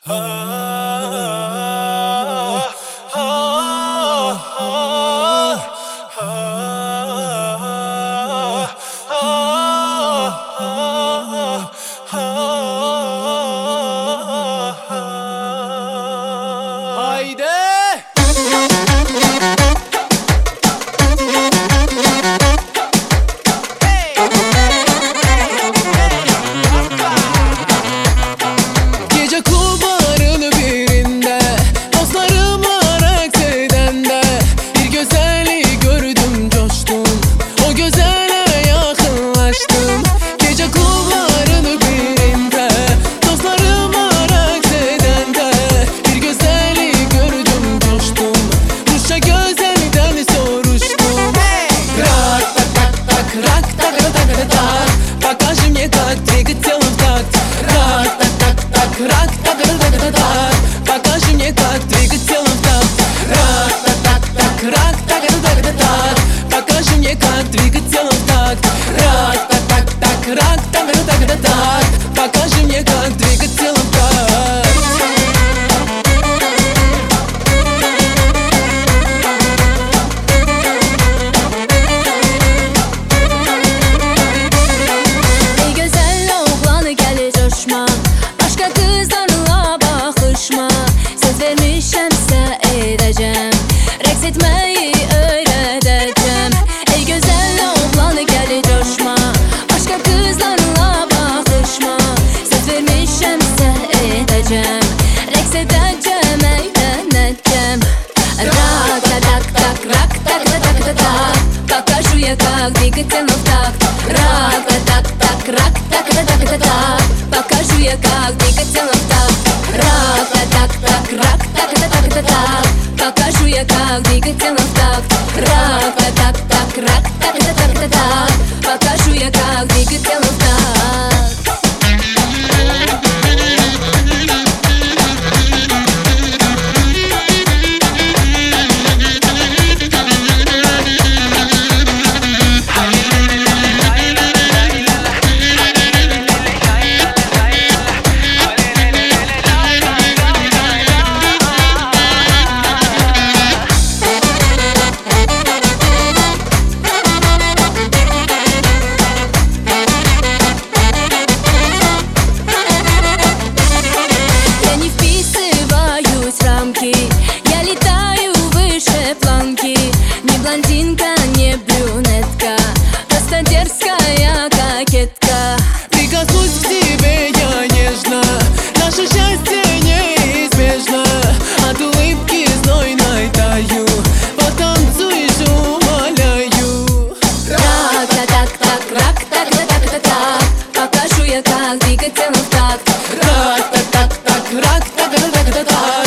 Gece kulvarın birinde dostlarımla raks edende bir güzelliği gördüm, coştum, o güzele yakınlaştım. Gece kulvarın birinde dostlarımla raks edende bir güzelliği gördüm, coştum, Rusça güzelden soruştum. Rak tak tak tak, rak tak tak tak tak, покажи мне как двигать телом в такт. Рак так так так, рак так так так так, покажи мне как двигать телом в такт. Рак так так так, рак так так так так, покажи мне как двигать телом в такт. Рак так так так, рак так так так, покажи мне как двигать телом в такт. Başka kızlarla bakışma, söz vermişemsə edəcəm, rəqs etməyi öyrədəcəm. Ey gözəl oğlan gəl coşma, başqa kızlarla bakışma, söz vermişemsə edəcəm, rəqs edəcəm, əylənəcəm. Рак так так, рак так так так так, покажу я как двигать телом в такт. Рак так так, рак так так так, покажу я как двигать телом в такт. Рак так так, рак так так так, покажу я как двигать телом в такт. Рак так так, рак так так так, покажу я как двигать телом в такт. Я летаю выше планки, не блондинка, не брюнетка, просто дерзкая кокетка. Прикоснусь к тебе я нежно, наше счастье неизбежно, от улыбки знойной таю, потанцуешь, умоляю. Рак так так, рак так так так, покажу я как двигать телом в такт. Рак так так так, рак так так так.